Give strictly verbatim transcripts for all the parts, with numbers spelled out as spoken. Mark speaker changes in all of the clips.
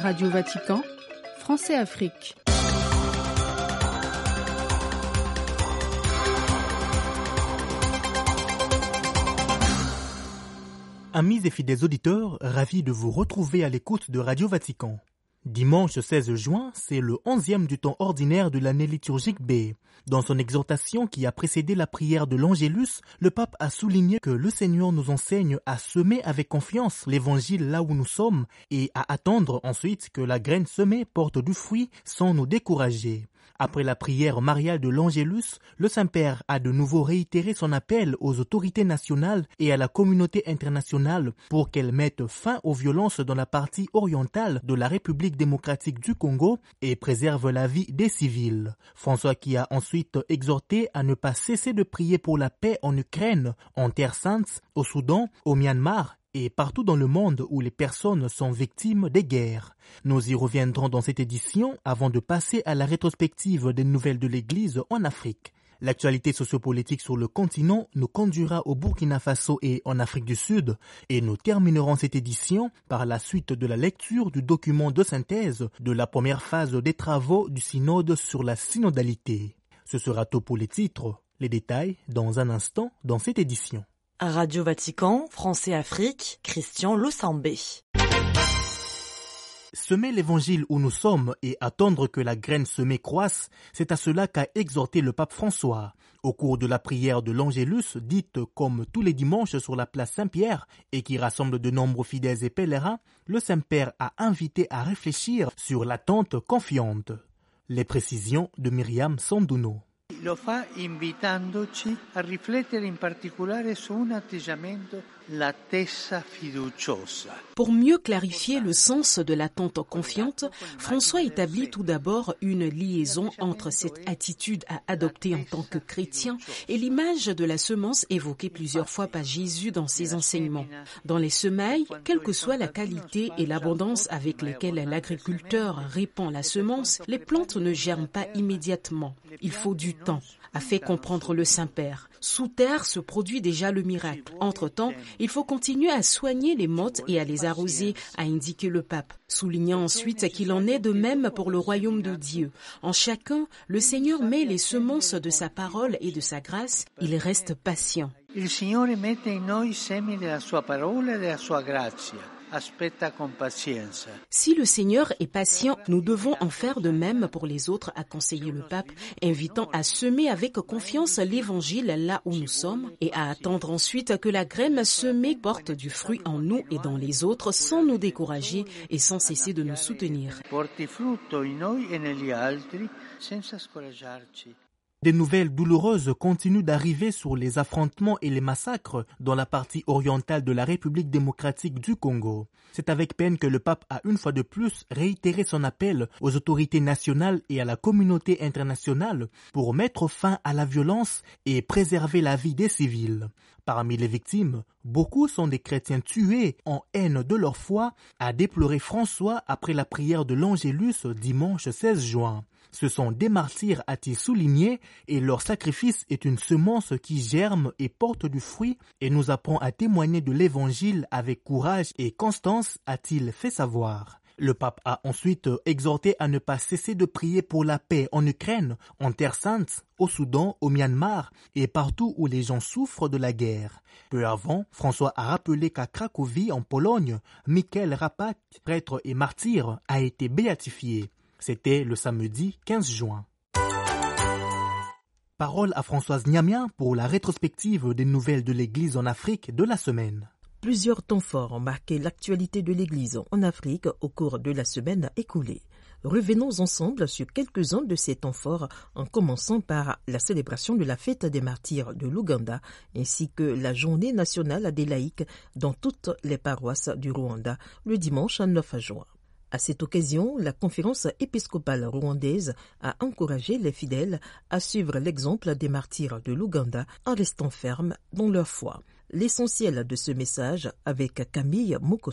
Speaker 1: Radio Vatican, Français Afrique.
Speaker 2: Amis et fidèles auditeurs, ravis de vous retrouver à l'écoute de Radio Vatican. Dimanche seize juin, c'est le onzième du temps ordinaire de l'année liturgique B. Dans son exhortation qui a précédé la prière de l'Angélus, le pape a souligné que le Seigneur nous enseigne à semer avec confiance l'évangile là où nous sommes et à attendre ensuite que la graine semée porte du fruit sans nous décourager. Après la prière mariale de l'Angélus, le Saint-Père a de nouveau réitéré son appel aux autorités nationales et à la communauté internationale pour qu'elles mettent fin aux violences dans la partie orientale de la République démocratique du Congo et préservent la vie des civils. François qui a ensuite exhorté à ne pas cesser de prier pour la paix en Ukraine, en Terre Sainte, au Soudan, au Myanmar et partout dans le monde où les personnes sont victimes des guerres. Nous y reviendrons dans cette édition avant de passer à la rétrospective des nouvelles de l'Église en Afrique. L'actualité sociopolitique sur le continent nous conduira au Burkina Faso et en Afrique du Sud et nous terminerons cette édition par la suite de la lecture du document de synthèse de la première phase des travaux du synode sur la synodalité. Ce sera tout pour les titres, les détails dans un instant dans cette édition.
Speaker 3: Radio Vatican, Français Afrique, Christian Losambé.
Speaker 2: Semer l'évangile où nous sommes et attendre que la graine semée croisse, c'est à cela qu'a exhorté le pape François. Au cours de la prière de l'Angélus, dite comme tous les dimanches sur la place Saint-Pierre et qui rassemble de nombreux fidèles et pèlerins, le Saint-Père a invité à réfléchir sur l'attente confiante. Les précisions de Myriam Sanduno.
Speaker 4: Lo fa invitandoci a riflettere in particolare su un atteggiamento, l'attesa fiduciosa.
Speaker 5: Pour mieux clarifier le sens de l'attente confiante, François établit tout d'abord une liaison entre cette attitude à adopter en tant que chrétien et l'image de la semence évoquée plusieurs fois par Jésus dans ses enseignements. Dans les semailles, quelle que soit la qualité et l'abondance avec lesquelles l'agriculteur répand la semence, les plantes ne germent pas immédiatement. Il faut du temps, a fait comprendre le Saint-Père. Sous terre se produit déjà le miracle. Entre-temps, il faut continuer à soigner les mottes et à les arroser, a indiqué le pape, soulignant ensuite qu'il en est de même pour le royaume de Dieu. En chacun, le Seigneur met les semences de sa parole et de sa grâce, il reste patient.
Speaker 4: Il Signore mette in noi i semi della sua parola e della sua grazia. Aspetta con pazienza.
Speaker 5: Si le Seigneur est patient, nous devons en faire de même pour les autres, a conseillé le pape, invitant à semer avec confiance l'évangile là où nous sommes et à attendre ensuite que la graine semée porte du fruit en nous et dans les autres sans nous décourager et sans cesser de nous soutenir.
Speaker 4: Porti frutto in noi e negli altri senza scoraggiarci.
Speaker 2: Des nouvelles douloureuses continuent d'arriver sur les affrontements et les massacres dans la partie orientale de la République démocratique du Congo. C'est avec peine que le pape a une fois de plus réitéré son appel aux autorités nationales et à la communauté internationale pour mettre fin à la violence et préserver la vie des civils. Parmi les victimes, beaucoup sont des chrétiens tués en haine de leur foi, a déploré François après la prière de l'Angélus dimanche seize juin. Ce sont des martyrs, a-t-il souligné, et leur sacrifice est une semence qui germe et porte du fruit et nous apprend à témoigner de l'évangile avec courage et constance, a-t-il fait savoir. Le pape a ensuite exhorté à ne pas cesser de prier pour la paix en Ukraine, en Terre Sainte, au Soudan, au Myanmar et partout où les gens souffrent de la guerre. Peu avant, François a rappelé qu'à Cracovie, en Pologne, Michael Rapak, prêtre et martyr, a été béatifié. C'était le samedi quinze juin. Parole à Françoise Niamien pour la rétrospective des nouvelles de l'Église en Afrique de la semaine.
Speaker 6: Plusieurs temps forts ont marqué l'actualité de l'Église en Afrique au cours de la semaine écoulée. Revenons ensemble sur quelques-uns de ces temps forts en commençant par la célébration de la fête des martyrs de l'Ouganda ainsi que la journée nationale des laïcs dans toutes les paroisses du Rwanda le dimanche neuf juin. À cette occasion, la conférence épiscopale rwandaise a encouragé les fidèles à suivre l'exemple des martyrs de l'Ouganda en restant fermes dans leur foi. L'essentiel de ce message avec Camille Mokoso.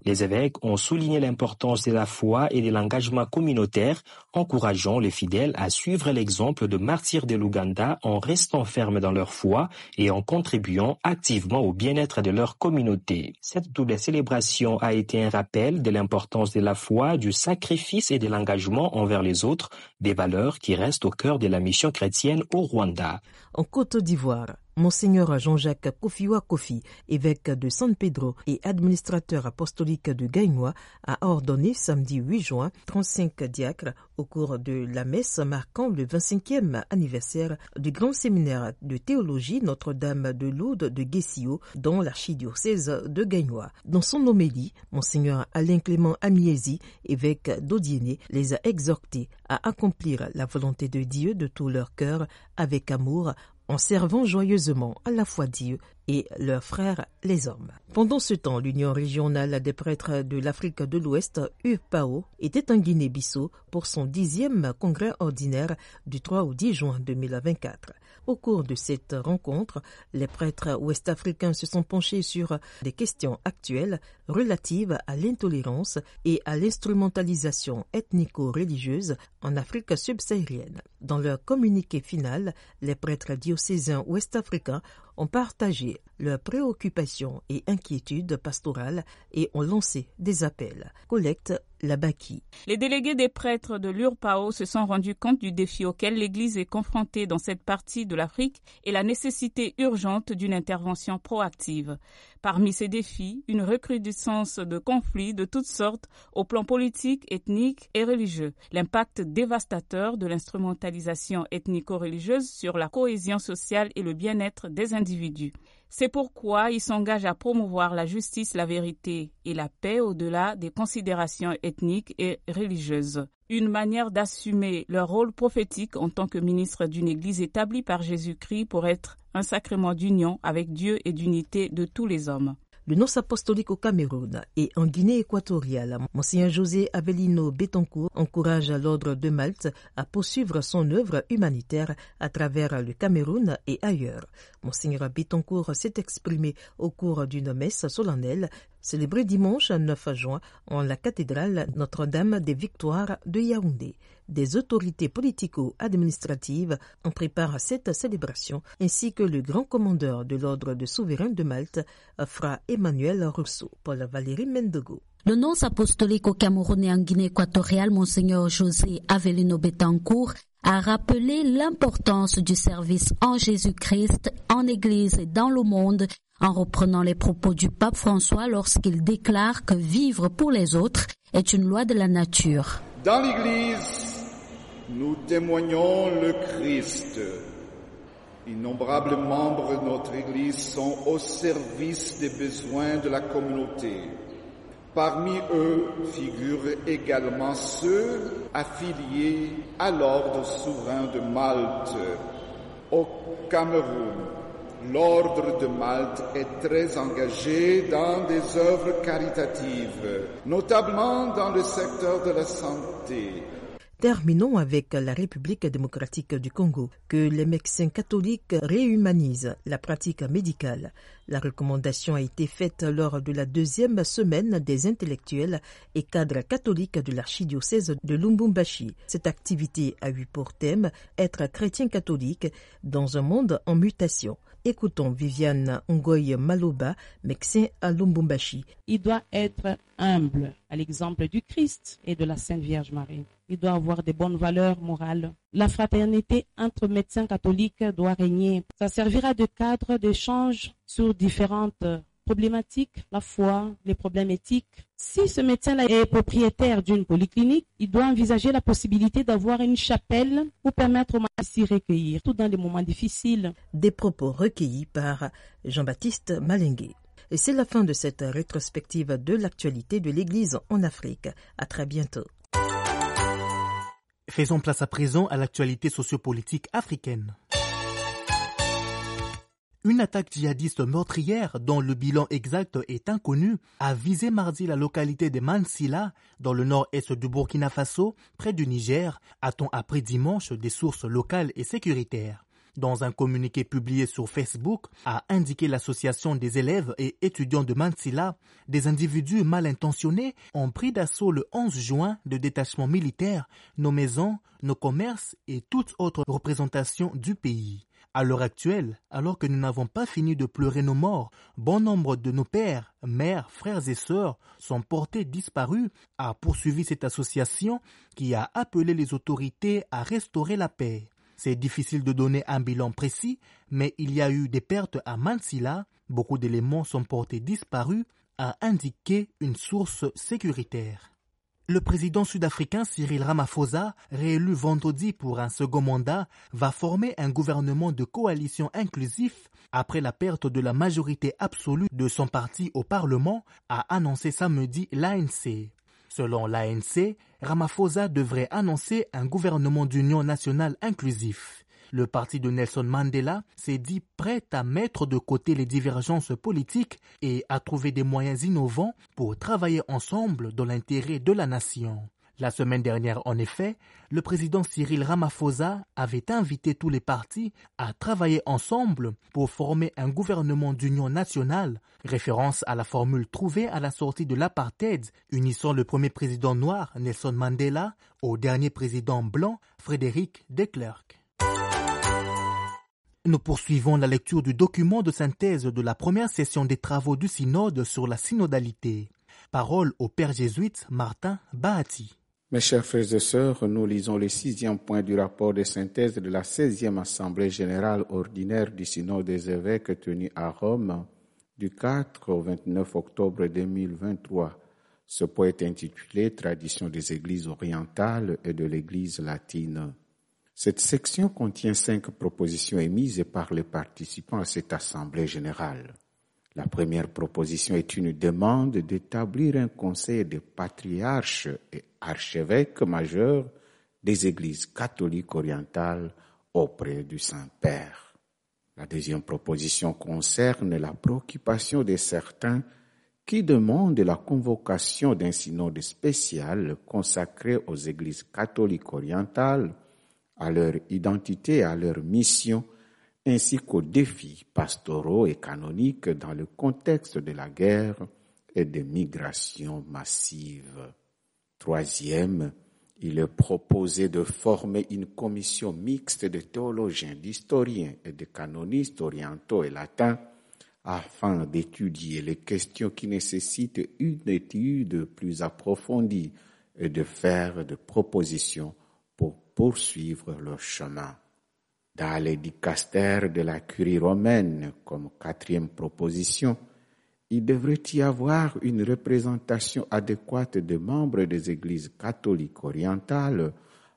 Speaker 7: Les évêques ont souligné l'importance de la foi et de l'engagement communautaire, encourageant les fidèles à suivre l'exemple de martyrs de l'Ouganda en restant fermes dans leur foi et en contribuant activement au bien-être de leur communauté. Cette double célébration a été un rappel de l'importance de la foi, du sacrifice et de l'engagement envers les autres, des valeurs qui restent au cœur de la mission chrétienne au Rwanda.
Speaker 6: En Côte d'Ivoire, Monseigneur Jean-Jacques Kofiwa Kofi, évêque de San Pedro et administrateur apostolique de Gagnoa, a ordonné samedi huit juin trente-cinq diacres au cours de la messe marquant le vingt-cinquième anniversaire du grand séminaire de théologie Notre-Dame de Lourdes de Guessio dans l'archidiocèse de Gagnoa. Dans son homélie, Monseigneur Alain Clément Amiesi, évêque d'Odiéné, les a exhortés à accomplir la volonté de Dieu de tout leur cœur avec amour, en servant joyeusement à la fois Dieu et leurs frères les hommes. Pendant ce temps, l'Union régionale des prêtres de l'Afrique de l'Ouest, U P A O, était en Guinée-Bissau pour son dixième congrès ordinaire du trois au dix juin deux mille vingt-quatre. Au cours de cette rencontre, les prêtres ouest-africains se sont penchés sur des questions actuelles relatives à l'intolérance et à l'instrumentalisation ethnico-religieuse en Afrique subsaharienne. Dans leur communiqué final, les prêtres diocésains ouest-africains ont partagé leurs préoccupations et inquiétudes pastorales et ont lancé des appels. Collecte Labaki.
Speaker 8: Les délégués des prêtres de l'U R P A O se sont rendus compte du défi auquel l'Église est confrontée dans cette partie de l'Afrique et la nécessité urgente d'une intervention proactive. Parmi ces défis, une recrudescence de conflits de toutes sortes au plan politique, ethnique et religieux, l'impact dévastateur de l'instrumentalisation ethnico-religieuse sur la cohésion sociale et le bien-être des individus. C'est pourquoi ils s'engagent à promouvoir la justice, la vérité et la paix au-delà des considérations ethniques et religieuses. Une manière d'assumer leur rôle prophétique en tant que ministre d'une Église établie par Jésus-Christ pour être un sacrement d'union avec Dieu et d'unité de tous les hommes.
Speaker 6: Le nonce apostolique au Cameroun et en Guinée équatoriale, Monseigneur José Avelino Betancourt encourage l'ordre de Malte à poursuivre son œuvre humanitaire à travers le Cameroun et ailleurs. Monseigneur Betancourt s'est exprimé au cours d'une messe solennelle célébrée dimanche neuf juin en la cathédrale Notre-Dame des Victoires de Yaoundé. Des autorités politico-administratives en préparent cette célébration, ainsi que le grand commandeur de l'ordre de souverain de Malte, Fra Emmanuel Rousseau. Paul Valéry Mendogo.
Speaker 9: Le nonce apostolique au Cameroun et en Guinée équatoriale, Monseigneur José Avelino Betancourt, a rappelé l'importance du service en Jésus-Christ, en Église et dans le monde, en reprenant les propos du pape François lorsqu'il déclare que vivre pour les autres est une loi de la nature.
Speaker 10: Dans l'Église, nous témoignons le Christ. Innombrables membres de notre Église sont au service des besoins de la communauté. Parmi eux figurent également ceux affiliés à l'ordre souverain de Malte. Au Cameroun, l'ordre de Malte est très engagé dans des œuvres caritatives, notamment dans le secteur de la santé.
Speaker 6: Terminons avec la République démocratique du Congo, que les médecins catholiques réhumanisent la pratique médicale. La recommandation a été faite lors de la deuxième semaine des intellectuels et cadres catholiques de l'archidiocèse de Lubumbashi. Cette activité a eu pour thème « Être chrétien catholique dans un monde en mutation ». Écoutons Viviane Ngoy Maloba, médecin à Lubumbashi.
Speaker 11: Il doit être humble, à l'exemple du Christ et de la Sainte Vierge Marie. Il doit avoir des bonnes valeurs morales. La fraternité entre médecins catholiques doit régner. Ça servira de cadre d'échange sur différentes problématiques, la foi, les problèmes éthiques. Si ce médecin-là est propriétaire d'une polyclinique, il doit envisager la possibilité d'avoir une chapelle pour permettre aux malades de s'y recueillir, tout dans des moments difficiles.
Speaker 6: Des propos recueillis par Jean-Baptiste Malingué. Et c'est la fin de cette rétrospective de l'actualité de l'Église en Afrique. À très bientôt.
Speaker 2: Faisons place à présent à l'actualité sociopolitique africaine. Une attaque djihadiste meurtrière dont le bilan exact est inconnu a visé mardi la localité de Mansilla dans le nord-est du Burkina Faso, près du Niger, a-t-on appris dimanche des sources locales et sécuritaires. Dans un communiqué publié sur Facebook, a indiqué l'association des élèves et étudiants de Mansilla, des individus mal intentionnés ont pris d'assaut le onze juin de détachements militaires, nos maisons, nos commerces et toute autre représentation du pays. À l'heure actuelle, alors que nous n'avons pas fini de pleurer nos morts, bon nombre de nos pères, mères, frères et sœurs sont portés disparus, a poursuivi cette association qui a appelé les autorités à restaurer la paix. C'est difficile de donner un bilan précis, mais il y a eu des pertes à Mansilla, beaucoup d'éléments sont portés disparus, a indiqué une source sécuritaire. Le président sud-africain Cyril Ramaphosa, réélu vendredi pour un second mandat, va former un gouvernement de coalition inclusif après la perte de la majorité absolue de son parti au Parlement, a annoncé samedi l'A N C. Selon l'A N C, Ramaphosa devrait annoncer un gouvernement d'union nationale inclusif. Le parti de Nelson Mandela s'est dit prêt à mettre de côté les divergences politiques et à trouver des moyens innovants pour travailler ensemble dans l'intérêt de la nation. La semaine dernière, en effet, le président Cyril Ramaphosa avait invité tous les partis à travailler ensemble pour former un gouvernement d'union nationale, référence à la formule trouvée à la sortie de l'apartheid, unissant le premier président noir, Nelson Mandela, au dernier président blanc, Frédéric de Klerk. Nous poursuivons la lecture du document de synthèse de la première session des travaux du synode sur la synodalité. Parole au père jésuite Martin Bahati.
Speaker 12: Mes chers frères et sœurs, nous lisons le sixième point du rapport de synthèse de la seizième Assemblée générale ordinaire du synode des évêques tenue à Rome du quatre au vingt-neuf octobre deux mille vingt-trois. Ce point est intitulé « Tradition des églises orientales et de l'église latine ». Cette section contient cinq propositions émises par les participants à cette Assemblée générale. La première proposition est une demande d'établir un conseil de patriarches et archevêques majeurs des églises catholiques orientales auprès du Saint-Père. La deuxième proposition concerne la préoccupation de certains qui demandent la convocation d'un synode spécial consacré aux églises catholiques orientales, à leur identité et à leur mission, ainsi qu'aux défis pastoraux et canoniques dans le contexte de la guerre et des migrations massives. Troisième, il est proposé de former une commission mixte de théologiens, d'historiens et de canonistes orientaux et latins afin d'étudier les questions qui nécessitent une étude plus approfondie et de faire des propositions pour poursuivre leur chemin. Dans les dicastères de la curie romaine, comme quatrième proposition, il devrait y avoir une représentation adéquate des membres des églises catholiques orientales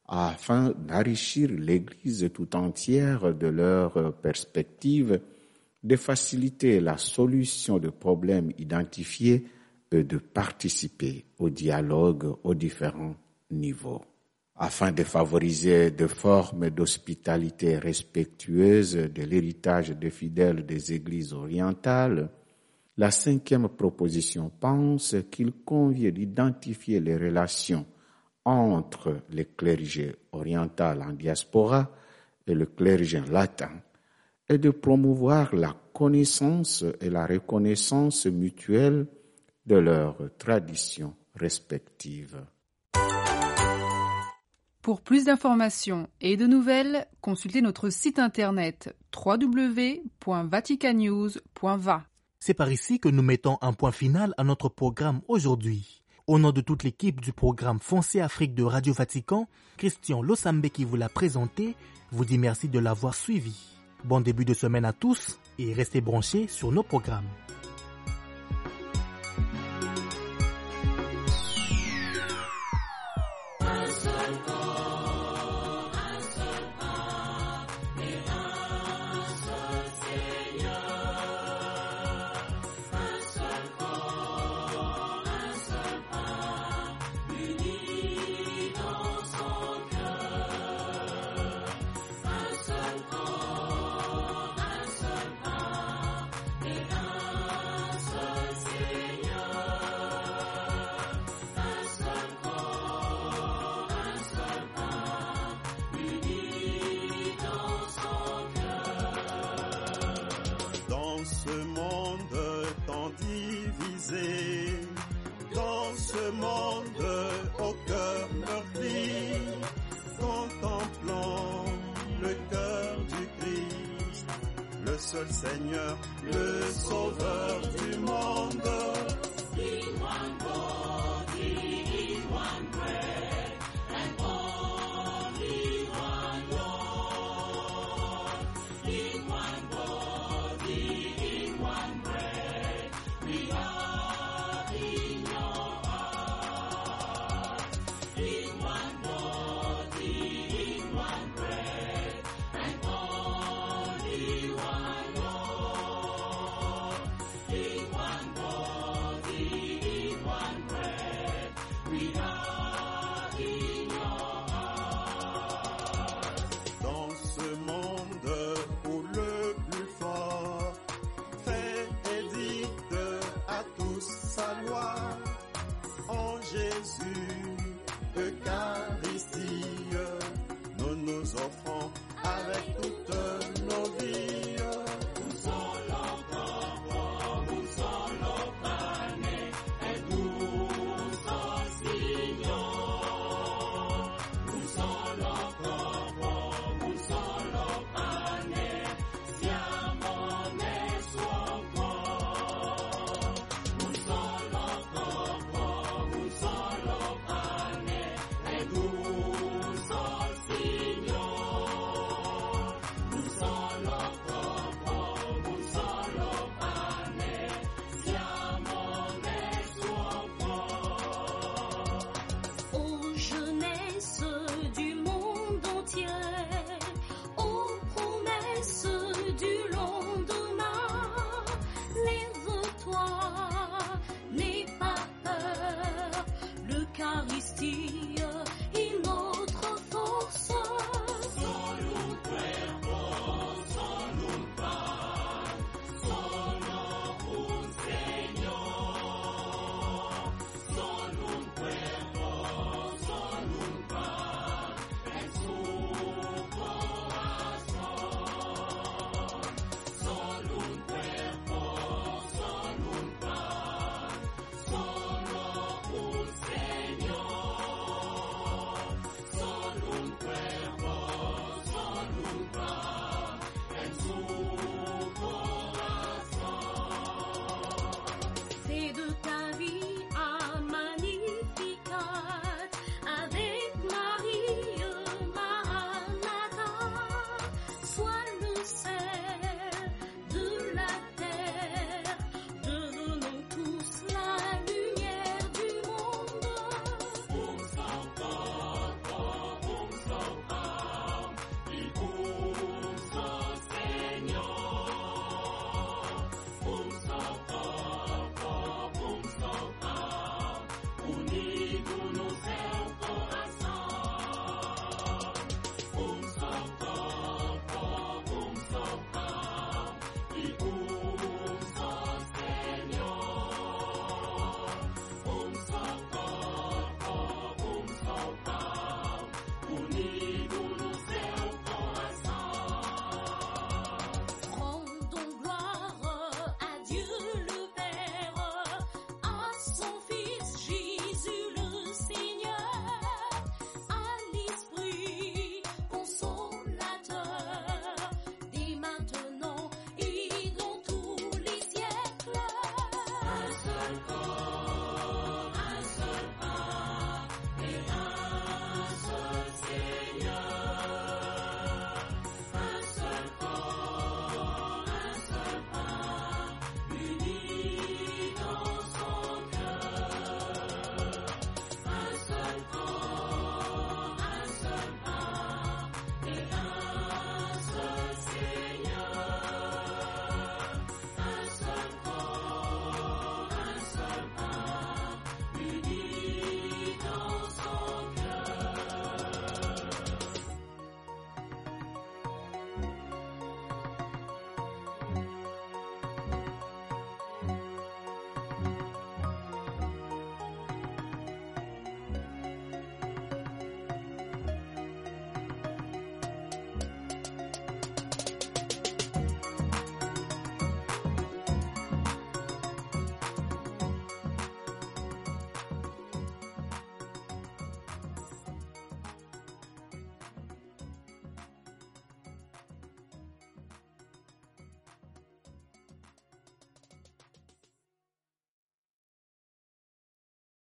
Speaker 12: afin d'enrichir l'église tout entière de leurs perspectives, de faciliter la solution de problèmes identifiés et de participer au dialogue aux différents niveaux. Afin de favoriser des formes d'hospitalité respectueuses de l'héritage des fidèles des églises orientales, la cinquième proposition pense qu'il convient d'identifier les relations entre le clergé oriental en diaspora et le clergé latin et de promouvoir la connaissance et la reconnaissance mutuelle de leurs traditions respectives.
Speaker 1: Pour plus d'informations et de nouvelles, consultez notre site internet w w w point vatican news point v a.
Speaker 2: C'est par ici que nous mettons un point final à notre programme aujourd'hui. Au nom de toute l'équipe du programme Foncé Afrique de Radio Vatican, Christian Losambe qui vous l'a présenté, vous dit merci de l'avoir suivi. Bon début de semaine à tous et restez branchés sur nos programmes.
Speaker 13: ce monde au cœur meurtri, contemplant le cœur du Christ, le seul Seigneur, le Sauveur du monde. In one body, in one bread, and only one Lord. In one body, in one bread, we are in your heart. In one body, in one bread, and only one Lord. In one body, in one bread, we are in your heart. Dans ce monde où le plus fort fait édicte à tous sa loi, en Jésus